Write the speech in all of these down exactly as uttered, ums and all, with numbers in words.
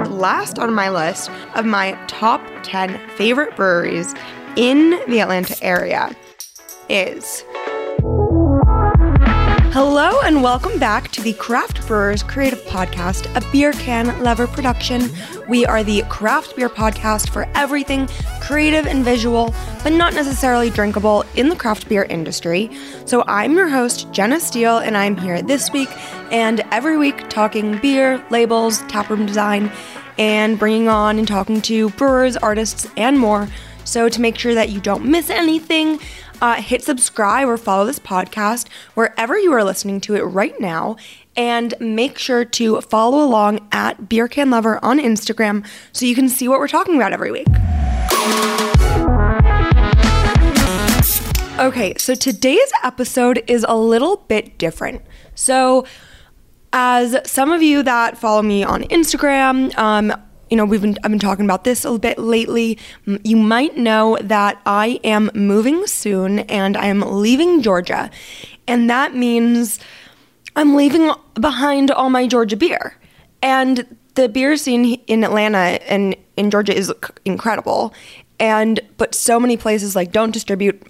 last on my list of my top ten favorite breweries in the Atlanta area is... Hello and welcome back to the Craft Brewers Creative Podcast, a beer can lover production. We are the craft beer podcast for everything creative and visual, but not necessarily drinkable in the craft beer industry. So I'm your host, Jenna Steele, and I'm here this week and every week talking beer, labels, taproom design, and bringing on and talking to brewers, artists, and more. So to make sure that you don't miss anything, Uh, hit subscribe or follow this podcast wherever you are listening to it right now, and make sure to follow along at Beer Can Lover on Instagram so you can see what we're talking about every week. Okay, so today's episode is a little bit different. So as some of you that follow me on Instagram, um, You know, we've been I've been talking about this a little bit lately. You might know that I am moving soon and I am leaving Georgia. And that means I'm leaving behind all my Georgia beer. And the beer scene in Atlanta and in Georgia is incredible. And but so many places like don't distribute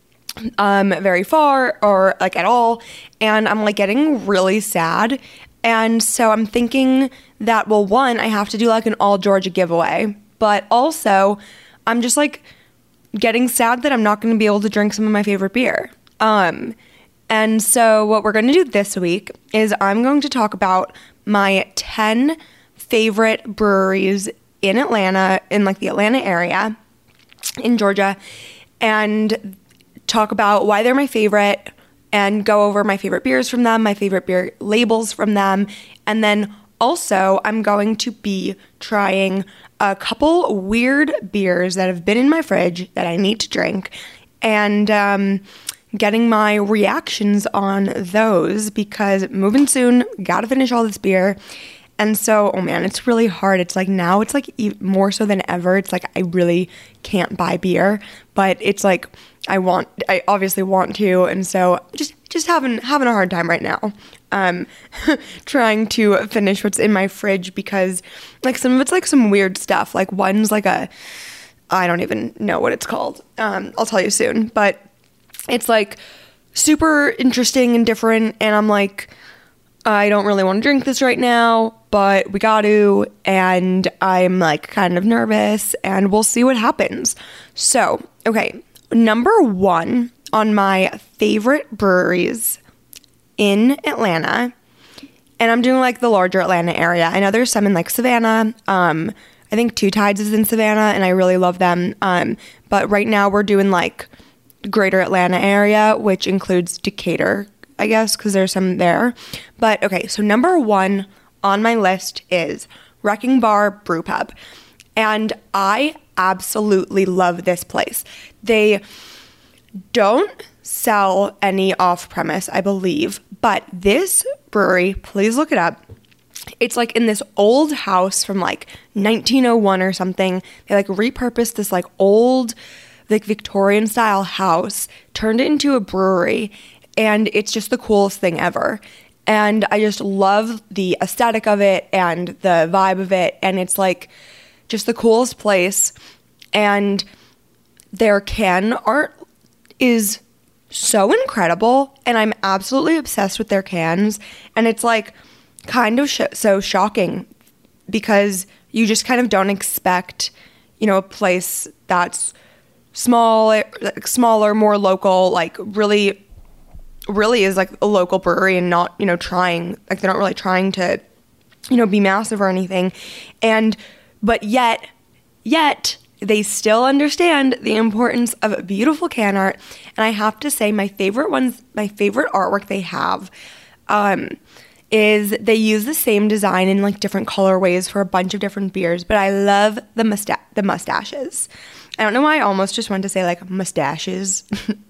um very far or like at all. And I'm like getting really sad. And so I'm thinking that, well, one, I have to do like an all Georgia giveaway, but also I'm just like getting sad that I'm not going to be able to drink some of my favorite beer. Um, and so what we're going to do this week is I'm going to talk about my ten favorite breweries in Atlanta, in like the Atlanta area in Georgia, and talk about why they're my favorite, and go over my favorite beers from them, my favorite beer labels from them. And then also I'm going to be trying a couple weird beers that have been in my fridge that I need to drink, and um, getting my reactions on those because moving soon, gotta finish all this beer. And so, oh man, it's really hard. It's like now it's like more so than ever. It's like I really can't buy beer, but it's like I want, I obviously want to. And so just, just having, having a hard time right now. Um, trying to finish what's in my fridge because like some of it's like some weird stuff. Like one's like a, I don't even know what it's called. Um, I'll tell you soon, but it's like super interesting and different. And I'm like, I don't really want to drink this right now, but we got to, and I'm like kind of nervous, and we'll see what happens. So, okay, number one on my favorite breweries in Atlanta, and I'm doing like the larger Atlanta area. I know there's some in like Savannah. Um, I think Two Tides is in Savannah, and I really love them. Um, but right now we're doing like greater Atlanta area, which includes Decatur, I guess, because there's some there. But okay, so number one on my list is Wrecking Bar Brew Pub. And I absolutely love this place. They don't sell any off-premise, I believe, but this brewery, please look it up. It's like in this old house from like nineteen oh one or something. They like repurposed this like old, like Victorian style house, turned it into a brewery, and it's just the coolest thing ever. And I just love the aesthetic of it and the vibe of it. And it's like just the coolest place. And their can art is so incredible. And I'm absolutely obsessed with their cans. And it's like kind of sh- so shocking because you just kind of don't expect, you know, a place that's small, smaller, more local, like really... really is like a local brewery and not, you know, trying, like they're not really trying to, you know, be massive or anything. And, but yet, yet they still understand the importance of beautiful can art. And I have to say my favorite ones, my favorite artwork they have, um, is they use the same design in like different colorways for a bunch of different beers, but I love the musta- the mustaches. I don't know why I almost just wanted to say like mustaches.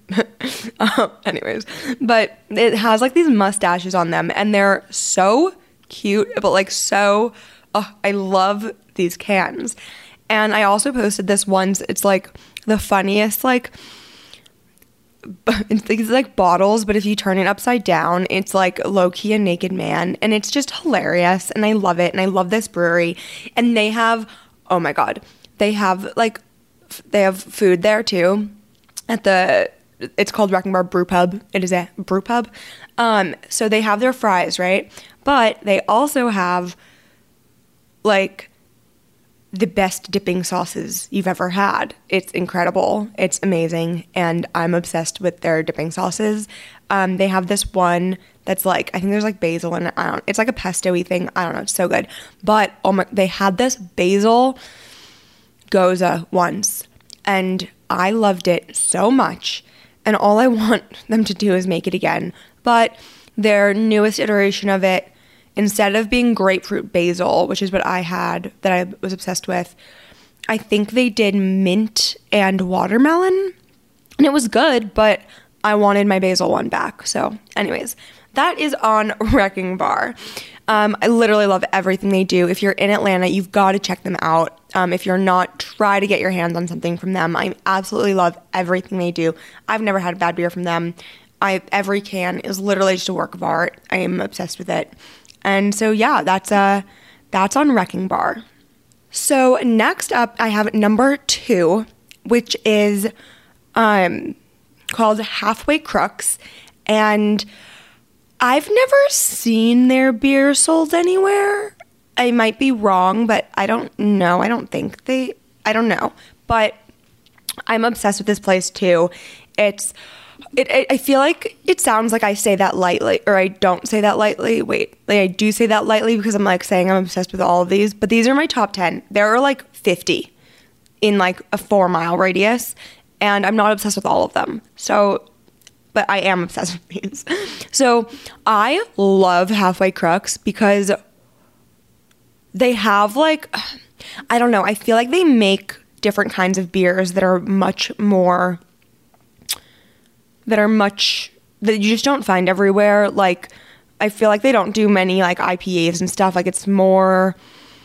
um, anyways, but it has like these mustaches on them and they're so cute, but like so, oh, I love these cans. And I also posted this once. It's like the funniest, like it's these like bottles, but if you turn it upside down, it's like low-key a naked man, and it's just hilarious, and I love it, and I love this brewery. And they have, oh my god, they have like f- they have food there too at the, it's called Wrecking Bar Brew Pub. It is a brew pub. Um so they have their fries, right? But they also have like the best dipping sauces you've ever had. It's incredible. It's amazing. And I'm obsessed with their dipping sauces. Um, they have this one that's like, I think there's like basil in it. I don't, it's like a pesto-y thing. I don't know. It's so good. But oh my, they had this basil goza once, and I loved it so much. And all I want them to do is make it again. But their newest iteration of it, instead of being grapefruit basil, which is what I had that I was obsessed with, I think they did mint and watermelon. And it was good, but I wanted my basil one back. So anyways, that is on Wrecking Bar. Um, I literally love everything they do. If you're in Atlanta, you've got to check them out. Um, if you're not, try to get your hands on something from them. I absolutely love everything they do. I've never had a bad beer from them. I every can is literally just a work of art. I am obsessed with it. And so, yeah, that's uh, that's on Wrecking Bar. So next up, I have number two, which is um, called Halfway Crooks. And I've never seen their beer sold anywhere. I might be wrong, but I don't know. I don't think they, I don't know. But I'm obsessed with this place too. It's... It, it, I feel like it sounds like I say that lightly, or I don't say that lightly. Wait, like I do say that lightly because I'm like saying I'm obsessed with all of these, but these are my top ten. There are like fifty in like a four mile radius, and I'm not obsessed with all of them. So, but I am obsessed with these. So I love Halfway Crooks because they have like, I don't know, I feel like they make different kinds of beers that are much more... that are much, that you just don't find everywhere. Like, I feel like they don't do many, like, I P As and stuff. Like, it's more,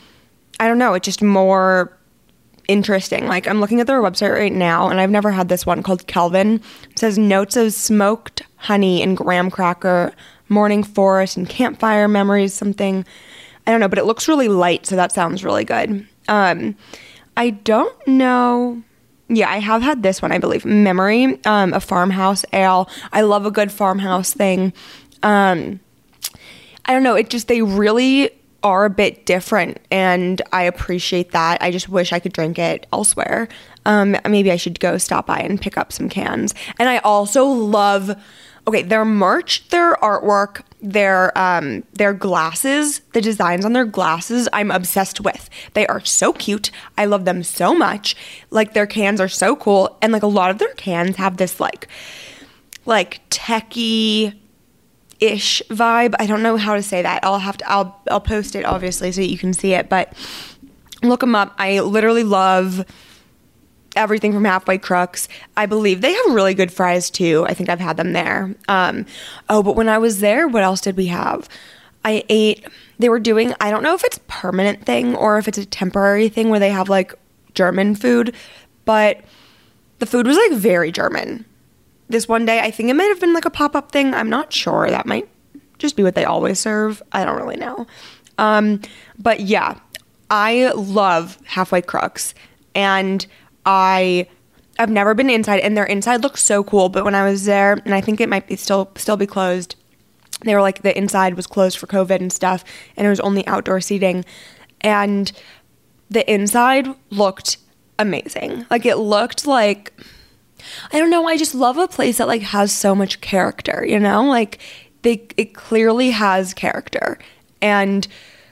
I don't know, it's just more interesting. Like, I'm looking at their website right now, and I've never had this one called Kelvin. It says notes of smoked honey and graham cracker, morning forest, and campfire memories, something. I don't know, but it looks really light, so that sounds really good. Um, I don't know... Yeah, I have had this one, I believe. Memory, um, a farmhouse ale. I love a good farmhouse thing. Um, I don't know, it just, they really are a bit different, and I appreciate that. I just wish I could drink it elsewhere. Um, maybe I should go stop by and pick up some cans. And I also love, okay, their merch, their artwork, their um their glasses, the designs on their glasses, I'm obsessed with. They are so cute. I love them so much. Like, their cans are so cool, and like a lot of their cans have this like like techie ish vibe. I don't know how to say that. I'll have to I'll I'll post it obviously so you can see it, but look them up. I literally love everything from Halfway Crooks. I believe they have really good fries too. I think I've had them there. Um, oh, but when I was there, what else did we have? I ate, they were doing, I don't know if it's a permanent thing or if it's a temporary thing where they have like German food, but the food was like very German. This one day, I think it might have been like a pop-up thing. I'm not sure. That might just be what they always serve. I don't really know. Um, but yeah, I love Halfway Crooks, and I I've never been inside, and their inside looks so cool. But when I was there, and I think it might be still still be closed, they were like the inside was closed for COVID and stuff, and it was only outdoor seating. And the inside looked amazing. Like, it looked like, I don't know, I just love a place that like has so much character, you know? Like, they it clearly has character and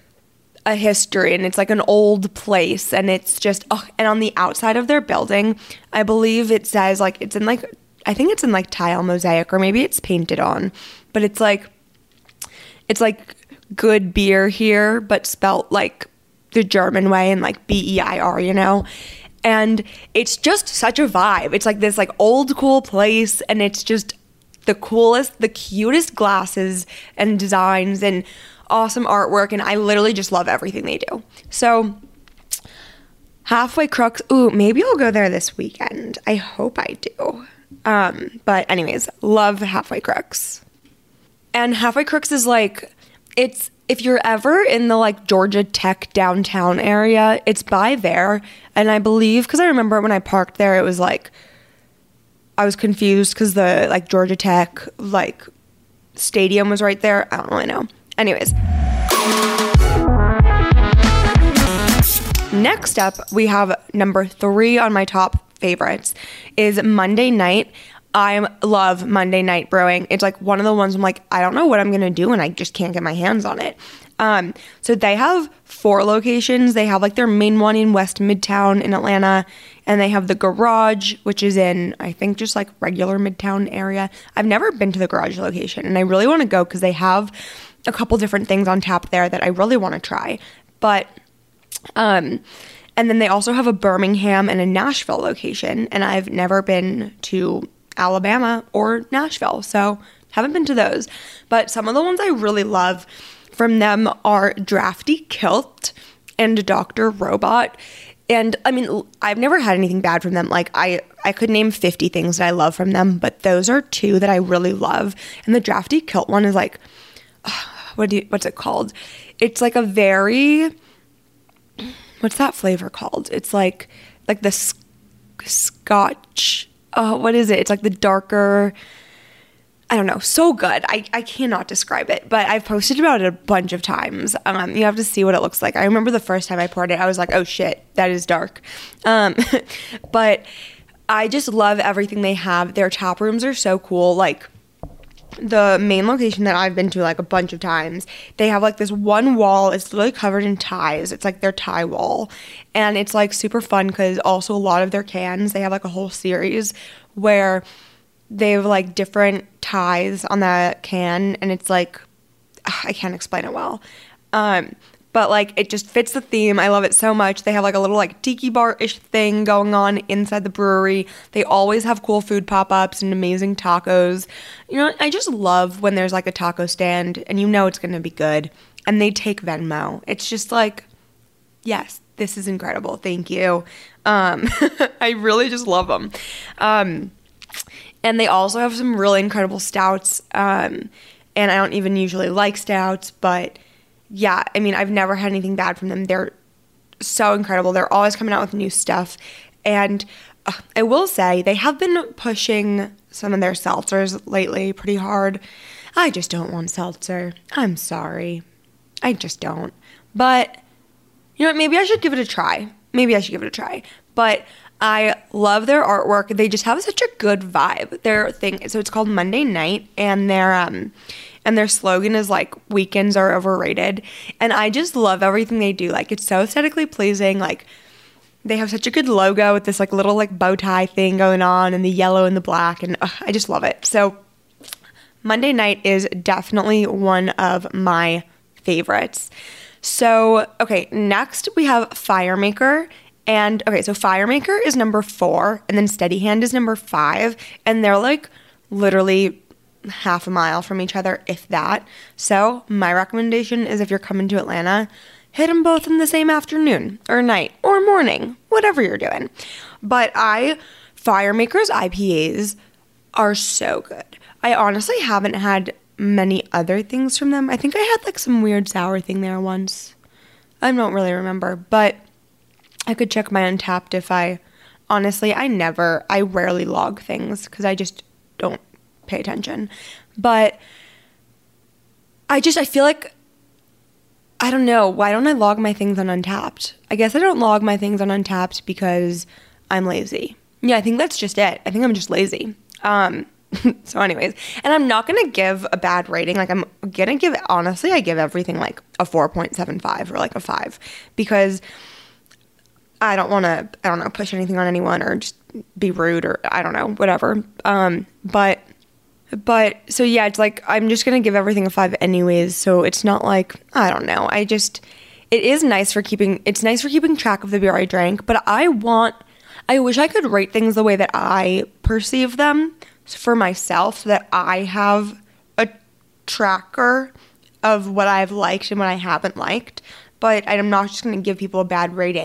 a history, and it's like an old place, and it's just oh, and on the outside of their building, I believe it says like it's in like I think it's in like tile mosaic, or maybe it's painted on, but it's like it's like good beer here, but spelt like the German way, and like B E I R, you know? And it's just such a vibe. It's like this like old cool place, and it's just the coolest, the cutest glasses and designs and awesome artwork, and I literally just love everything they do. So Halfway Crooks, ooh, maybe I'll go there this weekend. I hope I do. Um, but anyways, love Halfway Crooks. And Halfway Crooks is like, it's, if you're ever in the like Georgia Tech downtown area, it's by there. And I believe, because I remember when I parked there, it was like, I was confused because the like Georgia Tech like stadium was right there. I don't really know. Anyways. Next up, we have number three on my top favorites is Monday Night. I love Monday Night Brewing. It's like one of the ones I'm like, I don't know what I'm going to do and I just can't get my hands on it. Um, so they have four locations. They have like their main one in West Midtown in Atlanta, and they have the Garage, which is in, I think, just like regular Midtown area. I've never been to the Garage location, and I really want to go because they have a couple different things on tap there that I really want to try. But, um, and then they also have a Birmingham and a Nashville location, and I've never been to Alabama or Nashville, so haven't been to those. But some of the ones I really love from them are Drafty Kilt and Doctor Robot. And I mean, I've never had anything bad from them. Like I, I could name fifty things that I love from them, but those are two that I really love. And the Drafty Kilt one is like, what do you, what's it called? It's like a very, what's that flavor called? It's like, like the sc- Scotch, uh, what is it? It's like the darker, I don't know, so good. I, I cannot describe it, but I've posted about it a bunch of times. Um, you have to see what it looks like. I remember the first time I poured it, I was like, oh shit, that is dark. Um, but I just love everything they have. Their tap rooms are so cool. Like the main location that I've been to like a bunch of times, they have like this one wall. It's literally covered in ties. It's like their tie wall. And it's like super fun because also a lot of their cans, they have like a whole series where they have like different ties on the can, and it's like, I can't explain it well. Um, but like it just fits the theme. I love it so much. They have like a little like tiki bar-ish thing going on inside the brewery. They always have cool food pop-ups and amazing tacos. You know, I just love when there's like a taco stand and you know it's going to be good, and they take Venmo. It's just like, yes, this is incredible. Thank you. Um, I really just love them. Um, And they also have some really incredible stouts. Um, and I don't even usually like stouts, but yeah, I mean, I've never had anything bad from them. They're so incredible. They're always coming out with new stuff. And uh, I will say they have been pushing some of their seltzers lately pretty hard. I just don't want seltzer. I'm sorry. I just don't. But you know what? Maybe I should give it a try. Maybe I should give it a try. But I love their artwork. They just have such a good vibe. Their thing, so it's called Monday Night, and their um, and their slogan is like "Weekends are overrated." And I just love everything they do. Like it's so aesthetically pleasing. Like they have such a good logo with this like little like bow tie thing going on, and the yellow and the black, and uh, I just love it. So Monday Night is definitely one of my favorites. So okay, next we have Firemaker. And okay, so Firemaker is number four, and then Steady Hand is number five, and they're like literally half a mile from each other, if that. So my recommendation is if you're coming to Atlanta, hit them both in the same afternoon or night or morning, whatever you're doing. But I, Firemaker's I P As are so good. I honestly haven't had many other things from them. I think I had like some weird sour thing there once. I don't really remember, but I could check my Untapped if I, honestly, I never, I rarely log things because I just don't pay attention. But I just, I feel like, I don't know, why don't I log my things on Untapped? I guess I don't log my things on Untapped because I'm lazy. Yeah, I think that's just it. I think I'm just lazy. Um, so anyways, and I'm not going to give a bad rating. Like I'm going to give, honestly, I give everything like a four point seven five or like a five because I don't want to, I don't know, push anything on anyone or just be rude or I don't know, whatever. Um, but, but, so yeah, it's like, I'm just going to give everything a five anyways. So it's not like, I don't know. I just, it is nice for keeping, it's nice for keeping track of the beer I drank, but I want, I wish I could rate things the way that I perceive them for myself so that I have a tracker of what I've liked and what I haven't liked. But I'm not just going to give people a bad rating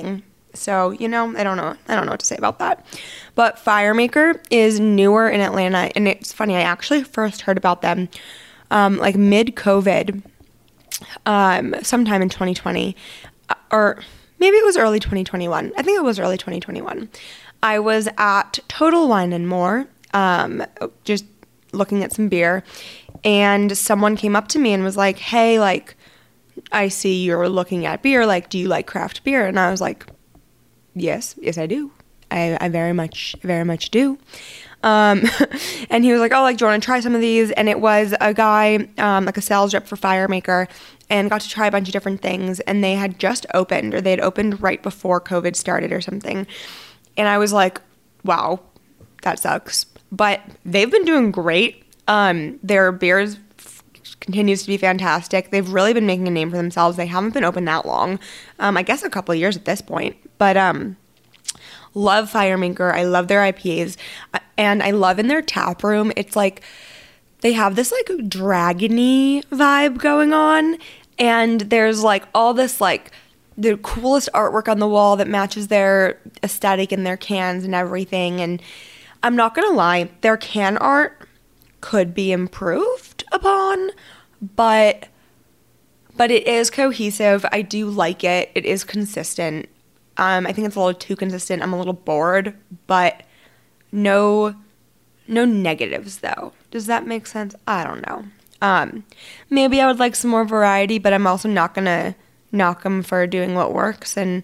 So, you know, I don't know. I don't know what to say about that. But Firemaker is newer in Atlanta. And it's funny, I actually first heard about them um, like mid-COVID, um, sometime in twenty twenty. Or maybe it was early twenty twenty-one. I think it was early twenty twenty-one. I was at Total Wine and More, um, just looking at some beer. And someone came up to me and was like, hey, like, I see you're looking at beer. Like, do you like craft beer? And I was like, yes, yes, I do. I, I very much, very much do. Um, and he was like, oh, like, do you want to try some of these? And it was a guy, um, like a sales rep for Firemaker, and got to try a bunch of different things. And they had just opened, or they had opened right before COVID started or something. And I was like, wow, that sucks. But they've been doing great. Um, their beers f- continues to be fantastic. They've really been making a name for themselves. They haven't been open that long. Um, I guess a couple of years at this point. But um, love Firemaker. I love their I P As. And I love in their tap room, it's like they have this like dragony vibe going on. And there's like all this like the coolest artwork on the wall that matches their aesthetic and their cans and everything. And I'm not going to lie, their can art could be improved upon, but but it is cohesive. I do like it. It is consistent. Um, I think it's a little too consistent. I'm a little bored, but no no negatives though. Does that make sense? I don't know. Um, maybe I would like some more variety, but I'm also not going to knock them for doing what works, and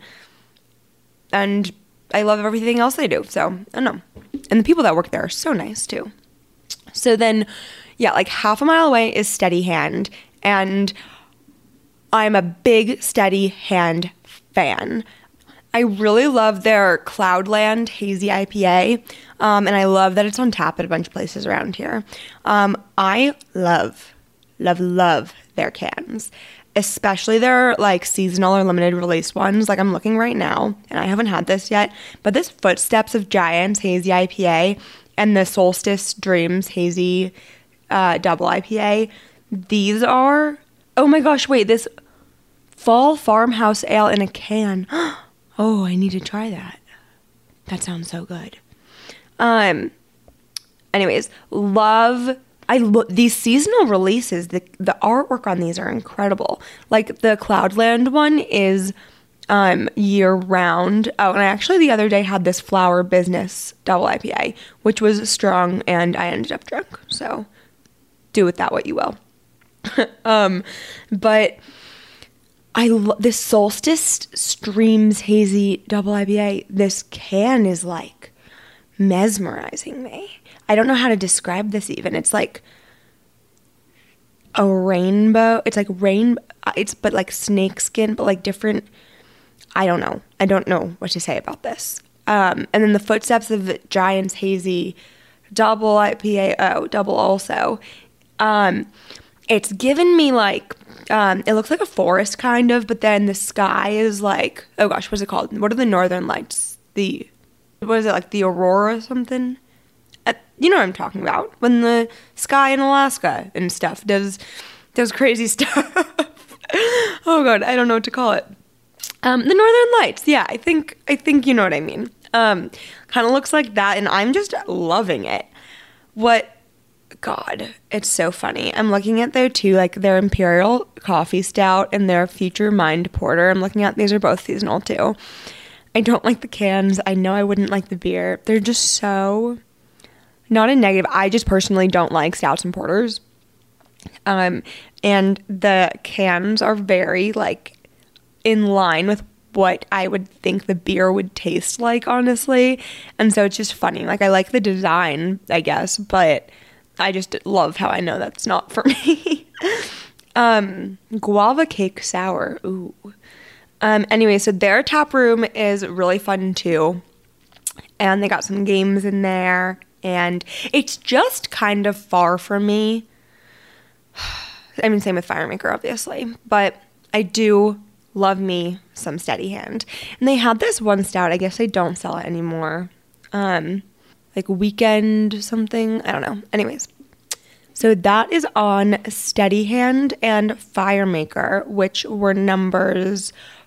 and I love everything else they do. So, I don't know. And the people that work there are so nice too. So then, yeah, like half a mile away is Steady Hand, and I'm a big Steady Hand fan. I really love their Cloudland Hazy I P A, um, and I love that it's on tap at a bunch of places around here. Um, I love, love, love their cans, especially their like seasonal or limited release ones. Like I'm looking right now, and I haven't had this yet, but this Footsteps of Giants Hazy I P A and the Solstice Dreams Hazy uh, Double I P A, these are, oh my gosh, wait, this Fall Farmhouse Ale in a can. Oh, I need to try that. That sounds so good. Um, anyways, love, I lo- these seasonal releases, the, the artwork on these are incredible. Like the Cloudland one is um, year round. Oh, and I actually the other day had this Flower Business Double I P A, which was strong, and I ended up drunk. So do with that what you will. um, but I lo- this Solstice Streams Hazy Double I P A, this can is like mesmerizing me. I don't know how to describe this even. It's like a rainbow. It's like rain. It's but like snakeskin, but like different. I don't know. I don't know what to say about this. Um, and then the Footsteps of Giants Hazy Double I P A. Oh, double also. Um, it's given me like. Um, it looks like a forest kind of, but then the sky is like, oh gosh, what's it called? What are the northern lights? The, what is it, like the aurora or something? Uh, you know what I'm talking about. When the sky in Alaska and stuff does, does crazy stuff. Oh god, I don't know what to call it. Um, the northern lights, yeah, I think, I think you know what I mean. Um, kind of looks like that, and I'm just loving it. What, God, it's so funny. I'm looking at their two, like their Imperial Coffee Stout and their Future Mind Porter. I'm looking at, these are both seasonal too. I don't like the cans. I know I wouldn't like the beer. They're just so, not a negative. I just personally don't like stouts and porters. Um, and the cans are very like in line with what I would think the beer would taste like, honestly. And so it's just funny. Like I like the design, I guess, but I just love how I know that's not for me. um, guava cake sour. Ooh. Um, anyway, so their tap room is really fun too. And they got some games in there. And it's just kind of far from me. I mean, same with Firemaker, obviously. But I do love me some Steady Hand. And they had this one stout. I guess they don't sell it anymore. Um... like Weekend something. I don't know. Anyways, so that is on Steady Hand and Firemaker, which were numbers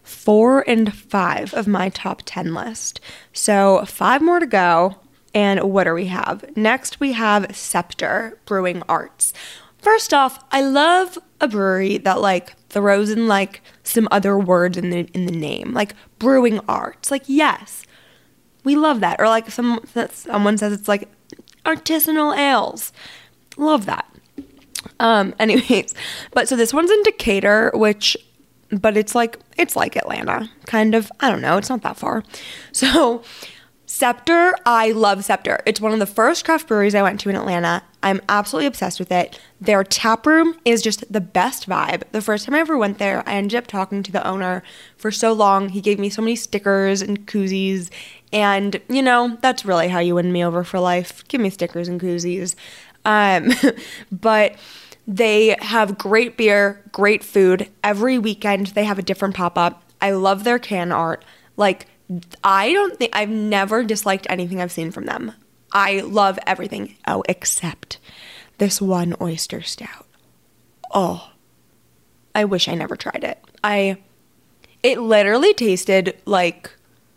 four and five of my top ten list. So five more to go. And what do we have? Next, we have Scepter Brewing Arts. First off, I love a brewery that like throws in like some other words in the in the name, like brewing arts. Like, yes, we love that. Or like some someone says it's like artisanal ales. Love that. Um, anyways, but so this one's in Decatur, which, but it's like it's like Atlanta, kind of. I don't know. It's not that far. So. Scepter, I love Scepter. It's one of the first craft breweries I went to in Atlanta. I'm absolutely obsessed with it. Their tap room is just the best vibe. The first time I ever went there, I ended up talking to the owner for so long. He gave me so many stickers and koozies. And, you know, that's really how you win me over for life. Give me stickers and koozies. Um, but they have great beer, great food. Every weekend they have a different pop-up. I love their can art. Like, I don't think, I've never disliked anything I've seen from them. I love everything. Oh, except this one oyster stout. Oh, I wish I never tried it. I, it literally tasted like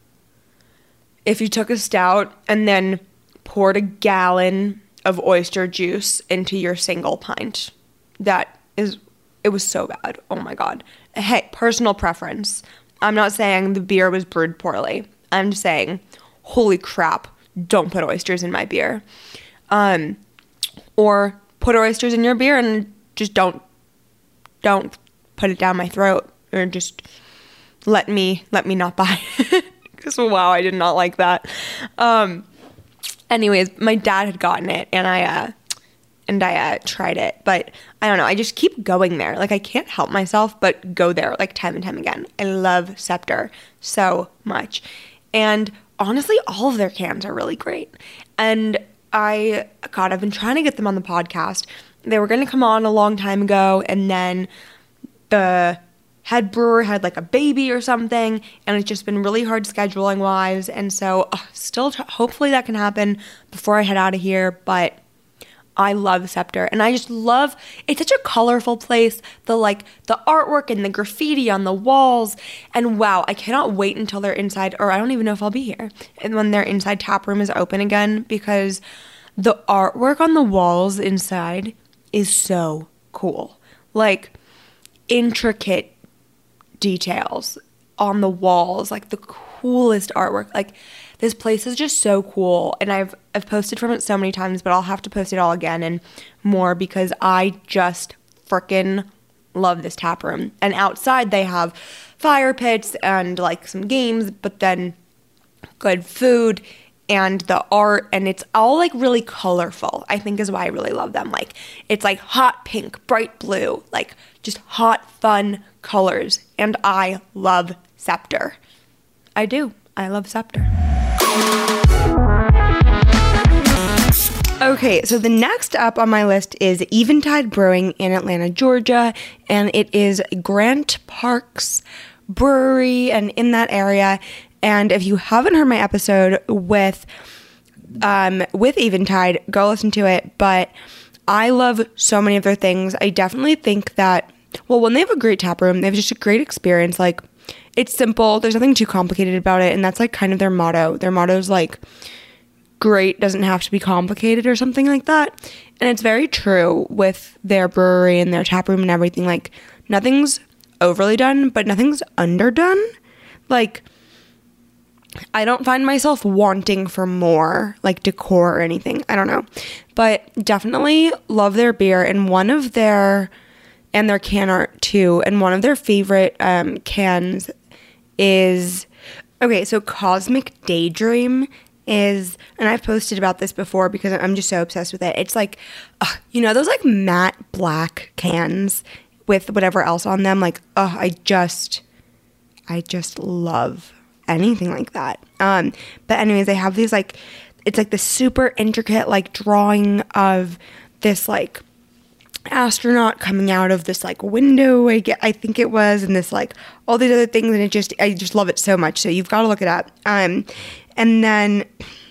if you took a stout and then poured a gallon of oyster juice into your single pint. That is, it was so bad. Oh my God. Hey, personal preference. I'm not saying the beer was brewed poorly. I'm just saying, holy crap, don't put oysters in my beer. Um, or put oysters in your beer and just don't, don't put it down my throat. Or just let me, let me not buy it. Because wow, I did not like that. Um, anyways, my dad had gotten it and I, uh, and I uh, tried it, but I don't know. I just keep going there. Like, I can't help myself but go there, like, time and time again. I love Scepter so much. And honestly, all of their cans are really great. And I, God, I've been trying to get them on the podcast. They were going to come on a long time ago, and then the head brewer had, like, a baby or something, and it's just been really hard scheduling-wise. And so, uh, still, t- hopefully that can happen before I head out of here, but I love Scepter, and I just love, it's such a colorful place, the like, the artwork and the graffiti on the walls, and wow, I cannot wait until they're inside, or I don't even know if I'll be here, and when their inside tap room is open again, because the artwork on the walls inside is so cool, like, intricate details on the walls, like the coolest artwork, like, this place is just so cool, and I've I've posted from it so many times, but I'll have to post it all again and more because I just freaking love this tap room. And outside they have fire pits and like some games, but then good food and the art, and it's all like really colorful, I think is why I really love them. Like, it's like hot pink, bright blue, like just hot, fun colors, and I love Scepter. I do. I love Scepter. Okay, so the next up on my list is Eventide Brewing in Atlanta, Georgia, and it is Grant Park's brewery and in that area. And if you haven't heard my episode with um, with Eventide, go listen to it. But I love so many of their things. I definitely think that, well, when they have a great tap room, they have just a great experience. Like, it's simple. There's nothing too complicated about it. And that's like kind of their motto. Their motto is like, great doesn't have to be complicated or something like that. And it's very true with their brewery and their tap room and everything. Like, nothing's overly done, but nothing's underdone. Like, I don't find myself wanting for more, like, decor or anything. I don't know. But definitely love their beer. And one of their, and their can art too. And one of their favorite um, cans is, okay, so Cosmic Daydream is, and I've posted about this before because I'm just so obsessed with it. It's like, uh, you know, those like matte black cans with whatever else on them. Like, oh, I just, I just love anything like that. Um, but anyways, they have these like, it's like the super intricate like drawing of this like astronaut coming out of this like window, I get, I think it was, and this like all these other things, and it just, I just love it so much. So you've got to look it up. Um, and then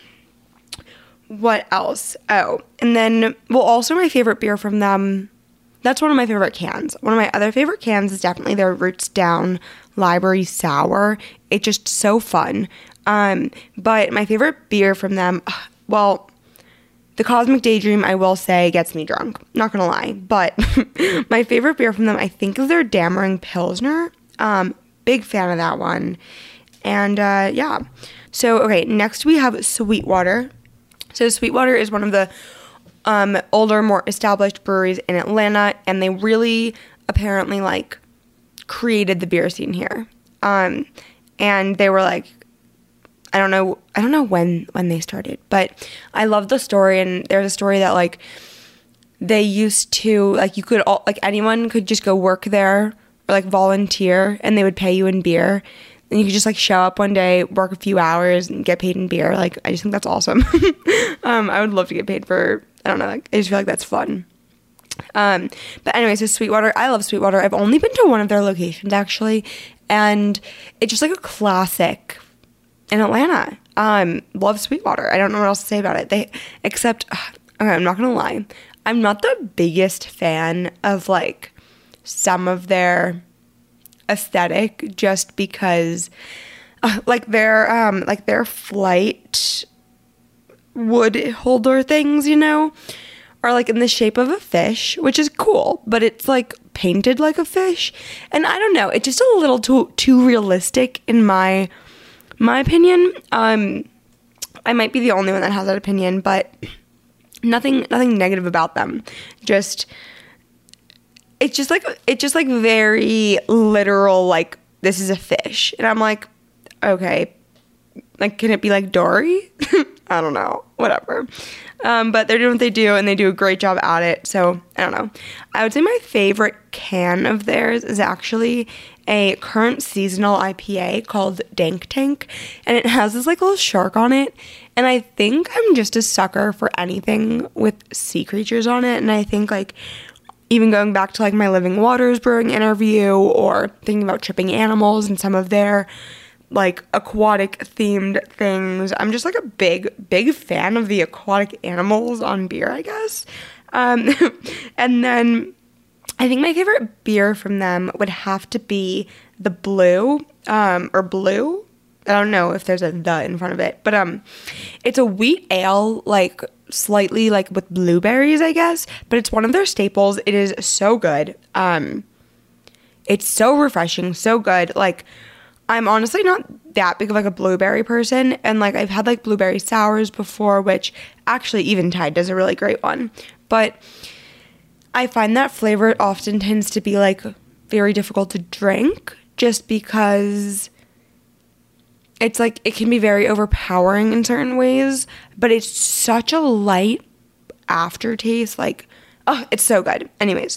what else? Oh, and then, well, also my favorite beer from them, that's one of my favorite cans. One of my other favorite cans is definitely their Roots Down library sour. It's just so fun. Um, but my favorite beer from them, well, the Cosmic Daydream, I will say, gets me drunk. Not gonna lie. But my favorite beer from them, I think, is their Dammering Pilsner. Um, big fan of that one. And uh, yeah. So, okay, next we have Sweetwater. So Sweetwater is one of the um, older, more established breweries in Atlanta. And they really, apparently, like, created the beer scene here. Um, and they were, like, I don't know. I don't know when when they started, but I love the story. And there's a story that like they used to like you could all like anyone could just go work there or like volunteer, and they would pay you in beer, and you could just like show up one day, work a few hours, and get paid in beer. Like I just think that's awesome. um, I would love to get paid for. I don't know. Like I just feel like that's fun. Um, but anyway, so Sweetwater. I love Sweetwater. I've only been to one of their locations actually, and it's just like a classic in Atlanta. Um, love Sweetwater. I don't know what else to say about it. They, except, okay, I'm not gonna lie. I'm not the biggest fan of like some of their aesthetic, just because, uh, like their um, like their flight wood holder things, you know, are like in the shape of a fish, which is cool, but it's like painted like a fish, and I don't know. It's just a little too too realistic in my. My opinion. um, I might be the only one that has that opinion, but nothing, nothing negative about them. Just, it's just like, it's just like very literal, like, this is a fish. And I'm like, okay, like, can it be like Dory? I don't know, whatever. Um, but they're doing what they do, and they do a great job at it. So, I don't know. I would say my favorite can of theirs is actually a current seasonal I P A called Dank Tank. And it has this, like, little shark on it. And I think I'm just a sucker for anything with sea creatures on it. And I think, like, even going back to, like, my Living Waters brewing interview or thinking about tripping animals and some of their like aquatic themed things. I'm just like a big, big fan of the aquatic animals on beer, I guess. Um, and then I think my favorite beer from them would have to be the Blue, um, or Blue. I don't know if there's a the in front of it, but um, it's a wheat ale, like slightly like with blueberries, I guess. But it's one of their staples. It is so good. Um, it's so refreshing, so good. Like, I'm honestly not that big of like a blueberry person, and like I've had like blueberry sours before, which actually Eventide does a really great one, but I find that flavor often tends to be like very difficult to drink just because it's like it can be very overpowering in certain ways, but it's such a light aftertaste. Like, oh, it's so good. Anyways.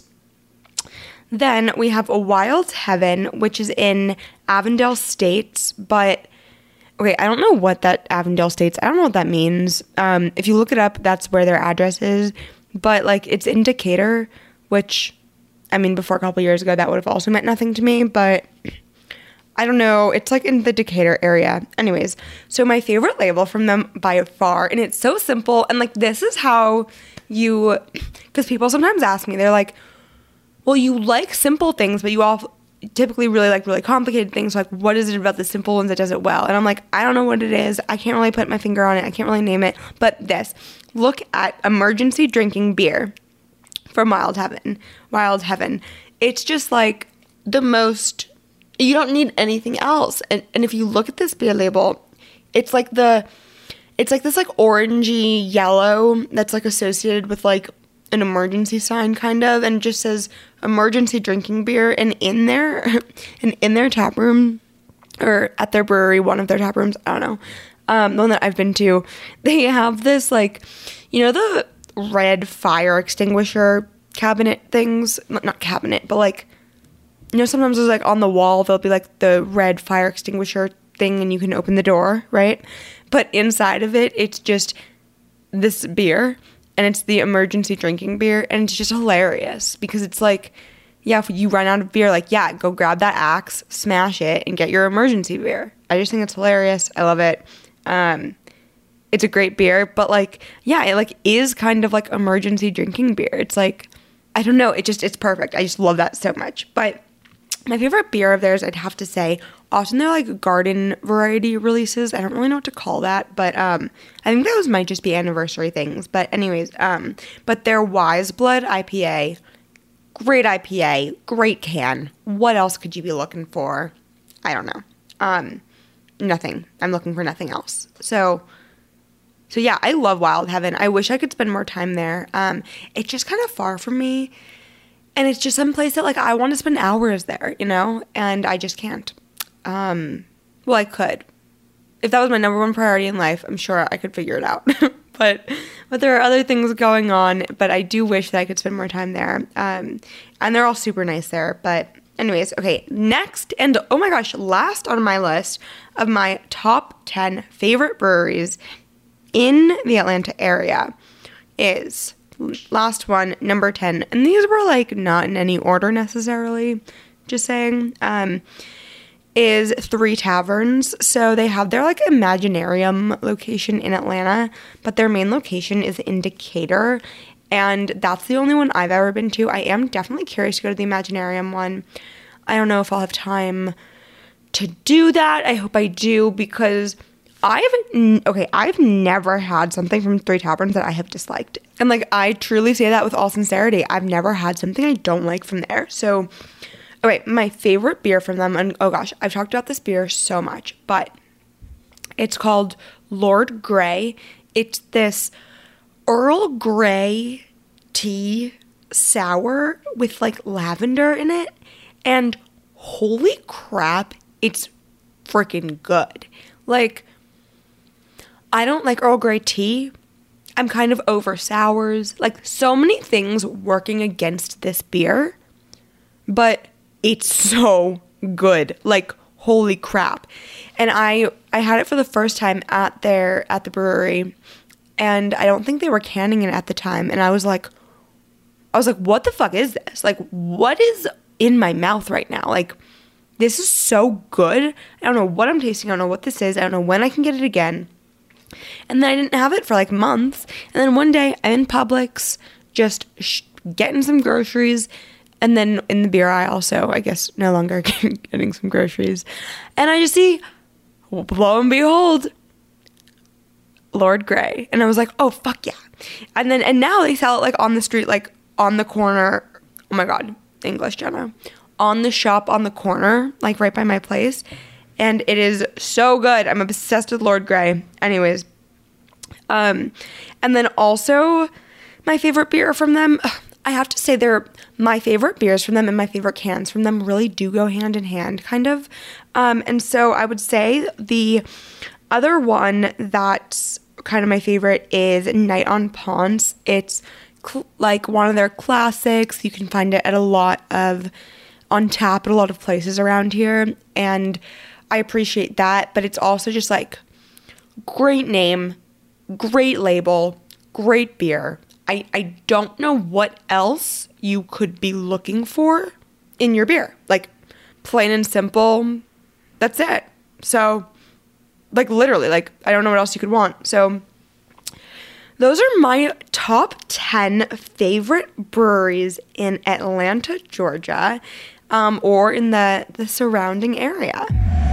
Then we have a Wild Heaven, which is in Avondale States, but okay, I don't know what that Avondale States, I don't know what that means. Um, if you look it up, that's where their address is, but like it's in Decatur, which, I mean, before a couple years ago, that would have also meant nothing to me, but I don't know, it's like in the Decatur area. Anyways, so my favorite label from them by far, and it's so simple, and like this is how you, because people sometimes ask me, they're like, well, you like simple things, but you all typically really like really complicated things. Like, what is it about the simple ones that does it well? And I'm like, I don't know what it is. I can't really put my finger on it. I can't really name it. But this, look at Emergency Drinking Beer from Wild Heaven. Wild Heaven. It's just like the most, you don't need anything else. And, and if you look at this beer label, it's like the, it's like this like orangey yellow that's like associated with like an emergency sign kind of, and it just says emergency drinking beer, and in there and in their tap room or at their brewery, one of their tap rooms, I don't know, um the one that I've been to, they have this like, you know, the red fire extinguisher cabinet things, not cabinet, but like, you know, sometimes there's like on the wall there'll be like the red fire extinguisher thing and you can open the door, right? But inside of it, it's just this beer. And it's the emergency drinking beer, and it's just hilarious because it's like, yeah, if you run out of beer, like, yeah, go grab that axe, smash it, and get your emergency beer. I just think it's hilarious. I love it. Um, it's a great beer, but like, yeah, it like is kind of like emergency drinking beer. It's like, I don't know, it just, it's perfect. I just love that so much. But My favorite beer of theirs, I'd have to say, often they're like garden variety releases. I don't really know what to call that, but um, I think those might just be anniversary things. But anyways, um, but their Wise Blood I P A, great I P A, great can. What else could you be looking for? I don't know. Um, nothing. I'm looking for nothing else. So, so yeah, I love Wild Heaven. I wish I could spend more time there. Um, it's just kind of far from me. And it's just some place that, like, I want to spend hours there, you know? And I just can't. Um, well, I could. If that was my number one priority in life, I'm sure I could figure it out. but but there are other things going on. But I do wish that I could spend more time there. Um, and they're all super nice there. But anyways, okay. Next, and oh my gosh, last on my list of my top ten favorite breweries in the Atlanta area is... last one, number ten, and these were like not in any order necessarily, just saying, um, is Three Taverns. So they have their like Imaginarium location in Atlanta, but their main location is in Decatur, and that's the only one I've ever been to. I am definitely curious to go to the Imaginarium one. I don't know if I'll have time to do that. I hope I do, because I've, okay, I've never had something from Three Taverns that I have disliked. And, like, I truly say that with all sincerity. I've never had something I don't like from there. So, okay, my favorite beer from them, and oh gosh, I've talked about this beer so much, but it's called Lord Grey. It's this Earl Grey tea sour with, like, lavender in it. And holy crap, it's freaking good. Like, I don't like Earl Grey tea. I'm kind of over sours. Like, so many things working against this beer, but it's so good. Like, holy crap. And I I had it for the first time at their at the brewery, and I don't think they were canning it at the time, and I was like I was like, what the fuck is this? Like, what is in my mouth right now? Like, this is so good. I don't know what I'm tasting. I don't know what this is. I don't know when I can get it again. And then I didn't have it for like months. And then one day I'm in Publix just sh- getting some groceries. And then in the beer aisle, so I guess no longer getting some groceries. And I just see, lo and behold, Lord Grey. And I was like, oh, fuck yeah. And then, and now they sell it like on the street, like on the corner. Oh my God, English, Jenna. On the shop on the corner, like right by my place. And it is so good. I'm obsessed with Lord Grey. Anyways. Um, and then also my favorite beer from them, I have to say they're my favorite beers from them and my favorite cans from them really do go hand in hand, kind of. Um, and so I would say the other one that's kind of my favorite is Night on Ponce. It's cl- like one of their classics. You can find it at a lot of, on tap at a lot of places around here. And I appreciate that, but it's also just like great name, great label, great beer. I, I don't know what else you could be looking for in your beer. Like, plain and simple, that's it. So, like, literally, like, I don't know what else you could want. So, those are my top ten favorite breweries in Atlanta, Georgia, um, or in the, the surrounding area.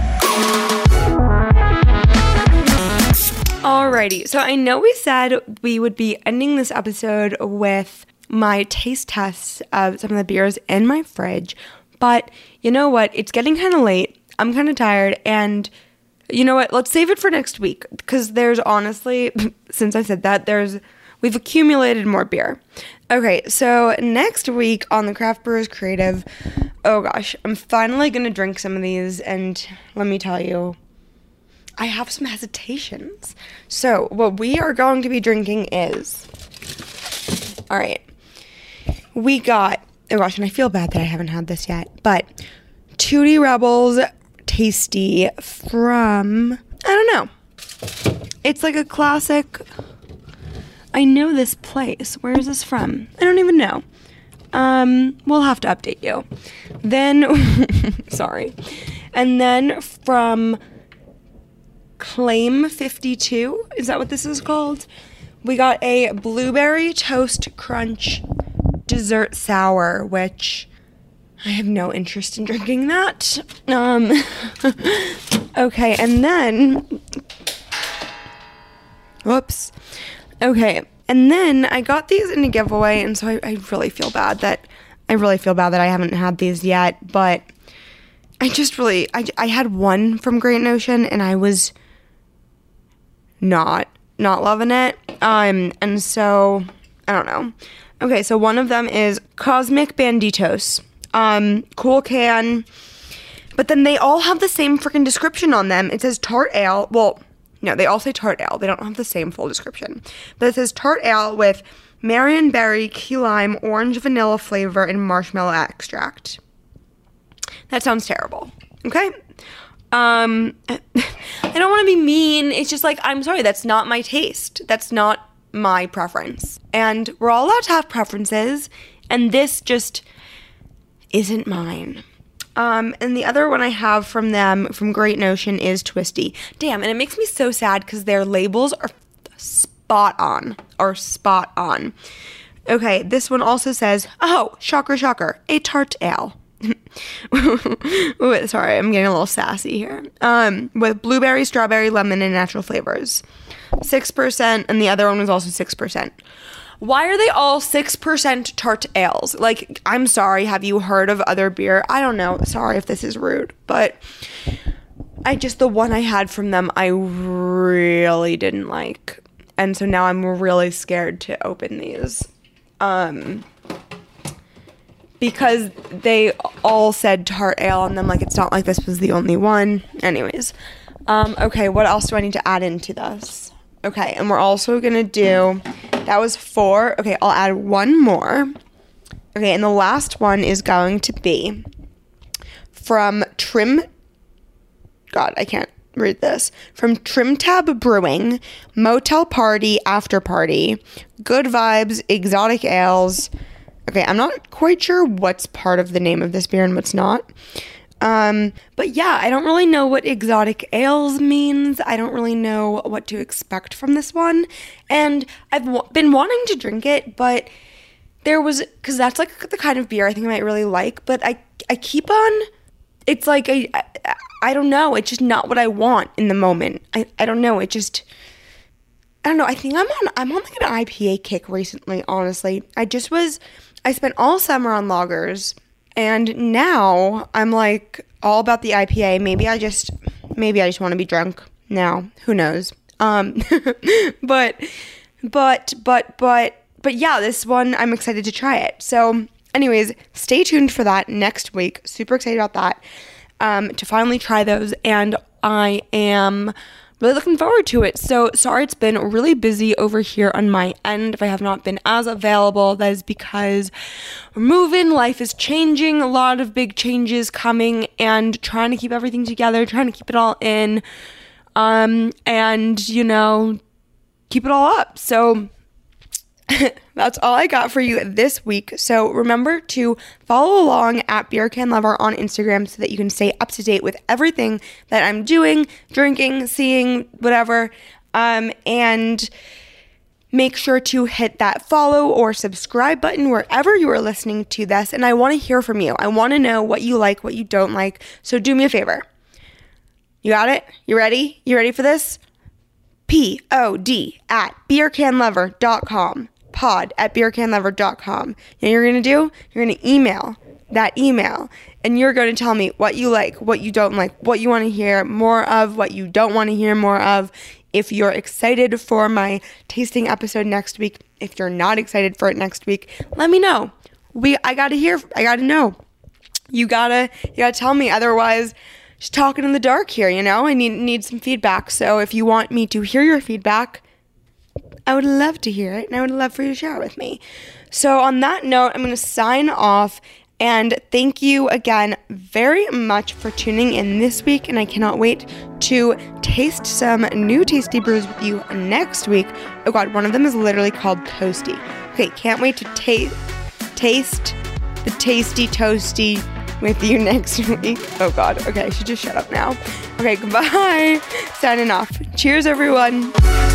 Alrighty, so I know we said we would be ending this episode with my taste tests of some of the beers in my fridge, but you know what? It's getting kind of late. I'm kind of tired, and you know what? Let's save it for next week, because there's honestly, since I said that, there's we've accumulated more beer. Okay, so next week on the Craft Brewers Creative, oh gosh, I'm finally going to drink some of these, and let me tell you, I have some hesitations. So what we are going to be drinking is, all right, we got, oh gosh, and I feel bad that I haven't had this yet, but Tootie Rebels Tasty from, I don't know, it's like a classic, I know this place, where is this from? I don't even know. Um, we'll have to update you. Then, sorry, and then from Claim fifty-two, is that what this is called? We got a Blueberry Toast Crunch Dessert Sour, which I have no interest in drinking that. Um, okay, and then, whoops. Okay, and then I got these in a giveaway, and so I, I really feel bad that, I really feel bad that I haven't had these yet, but I just really, I, I had one from Great Notion, and I was not, not loving it, um, and so, I don't know. Okay, so one of them is Cosmic Banditos, um, cool can, but then they all have the same freaking description on them. It says tart ale, well, no, they all say tart ale. They don't have the same full description. But it says tart ale with Marionberry, key lime, orange vanilla flavor, and marshmallow extract. That sounds terrible. Okay? Um, I don't want to be mean. It's just like, I'm sorry, that's not my taste. That's not my preference. And we're all allowed to have preferences, and this just isn't mine. Um, and the other one I have from them, from Great Notion, is Twisty. Damn, and it makes me so sad because their labels are spot on, or spot on. Okay, this one also says, oh, shocker, shocker, a tart ale. Ooh, sorry, I'm getting a little sassy here. Um, with blueberry, strawberry, lemon, and natural flavors. six percent, and the other one was also six percent. Why are they all six percent tart ales? Like, I'm sorry, have you heard of other beer? I don't know. Sorry if this is rude, but I just, the one I had from them, I really didn't like. And so now I'm really scared to open these. Um, because they all said tart ale, and I'm like, it's not like this was the only one. Anyways. Um, okay, what else do I need to add into this? Okay, and we're also going to do, that was four. Okay, I'll add one more. Okay, and the last one is going to be from Trim, God, I can't read this. From Trim Tab Brewing, Motel Party After Party, Good Vibes, Exotic Ales. Okay, I'm not quite sure what's part of the name of this beer and what's not. Um, but yeah, I don't really know what exotic ales means. I don't really know what to expect from this one. And I've w- been wanting to drink it, but there was, because that's like the kind of beer I think I might really like, but I, I keep on, it's like, I, I, I don't know, it's just not what I want in the moment. I, I don't know, it just, I don't know, I think I'm on, I'm on like an I P A kick recently, honestly. I just was, I spent all summer on lagers, and now I'm like all about the I P A. Maybe I just, maybe I just want to be drunk now. Who knows? Um, but, but, but, but, but yeah, this one, I'm excited to try it. So anyways, stay tuned for that next week. Super excited about that, um, to finally try those. And I am really looking forward to it. So sorry, it's been really busy over here on my end. If I have not been as available, that is because we're moving, life is changing, a lot of big changes coming, and trying to keep everything together, trying to keep it all in, um, and, you know, keep it all up. So that's all I got for you this week. So remember to follow along at Beer Can Lover on Instagram so that you can stay up to date with everything that I'm doing, drinking, seeing, whatever. Um, and make sure to hit that follow or subscribe button wherever you are listening to this. And I want to hear from you. I want to know what you like, what you don't like. So do me a favor. You got it? You ready? You ready for this? P O D at beer can lover dot com. pod at beer can lover dot com. You know what you're going to do? You're going to email that email, and you're going to tell me what you like, what you don't like, what you want to hear more of, what you don't want to hear more of. If you're excited for my tasting episode next week, if you're not excited for it next week, let me know. We, I got to hear, I got to know. You got to, you got to tell me. Otherwise, just talking in the dark here, you know? I need, need some feedback. So if you want me to hear your feedback, I would love to hear it, and I would love for you to share it with me. So on that note, I'm going to sign off, and thank you again very much for tuning in this week, and I cannot wait to taste some new tasty brews with you next week. Oh God, one of them is literally called Toasty. Okay, can't wait to taste taste the tasty toasty with you next week. Oh God, okay, I should just shut up now. Okay, goodbye. Signing off. Cheers, everyone.